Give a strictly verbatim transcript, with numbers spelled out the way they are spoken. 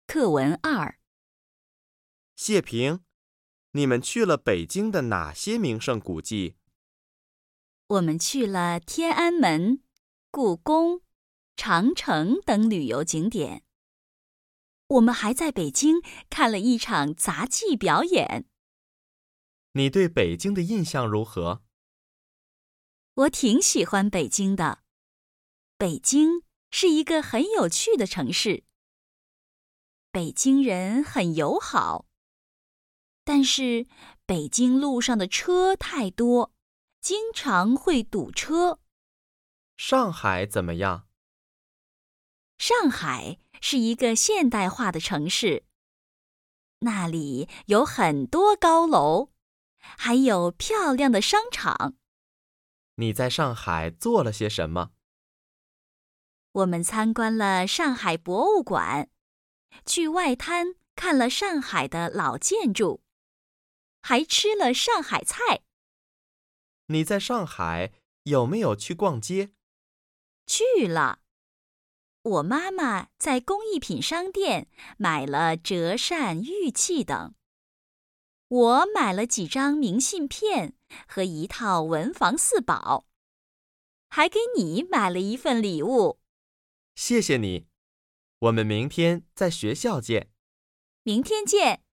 课文二。 谢平，你们去了北京的哪些名胜古迹？ 我们去了天安门、故宫、长城等旅游景点。我们还在北京看了一场杂技表演。 你对北京的印象如何？ 我挺喜欢北京的。北京是一个很有趣的城市。北京人很友好，但是北京路上的车太多，经常会堵车。 上海怎么样？ 上海是一个现代化的城市，那里有很多高楼，还有漂亮的商场。 你在上海做了些什么？ 我们参观了上海博物馆，去外滩看了上海的老建筑，还吃了上海菜。 你在上海有没有去逛街？ 去了。我妈妈在工艺品商店买了折扇、玉器等。我买了几张明信片和一套文房四宝，还给你买了一份礼物。 谢谢你，我们明天在学校见。 明天见。